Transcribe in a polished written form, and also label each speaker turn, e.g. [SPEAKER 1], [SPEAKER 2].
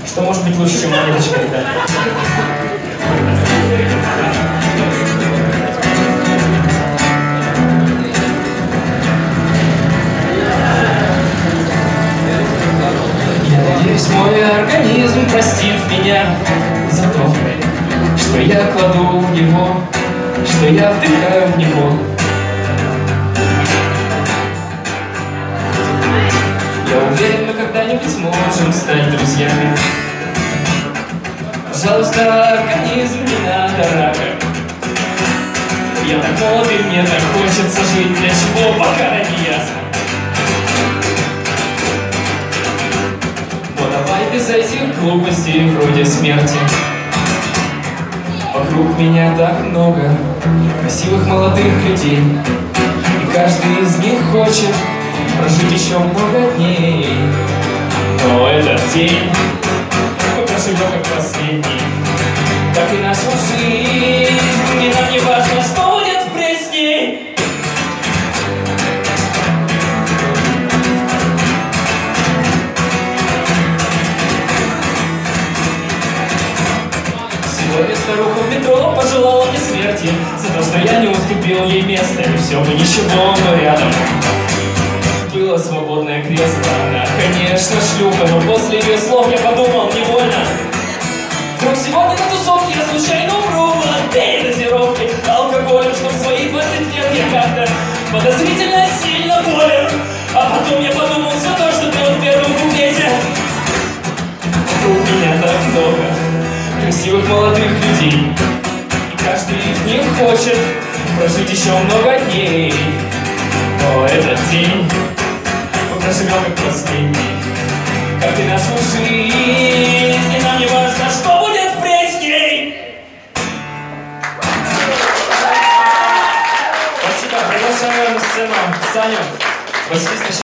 [SPEAKER 1] Что может быть лучше, чем монеточка, ребят? Я надеюсь, мой организм простит меня за то, что я кладу в него, что я вдыхаю в него. Я уверен, мы когда-нибудь сможем стать друзьями. Пожалуйста, организм, не надо рака. Я так молод, и мне так хочется жить. Для чего, пока не ясно. Но давай без этих глупостей вроде смерти. Вокруг меня так много красивых молодых людей, и каждый из них хочет прожить еще много дней. Но этот день мы проживем как последний, как и нашу жизнь, и нам не важно, что будет впредь с ней. Сегодня старуха в метро пожелала мне смерти за то, что я не уступил ей место, и все бы ничего, но рядом было свободное кресло. Она, конечно, шлюха, но после ее слов я подумал невольно: вдруг сегодня на тусовке я случайно умру от передозировки алкоголем, что в свои 20 лет я как-то подозрительно сильно болен. А потом я подумал: все то, что пел в первом куплете. Вокруг меня так много красивых молодых людей, и каждый из них хочет прожить еще много дней. Но этот день мы проживем как последний, как и нашу жизнь, и нам не важно, что будет впредь с ней. Спасибо, приглашаю на сцену Саню. Спасибо.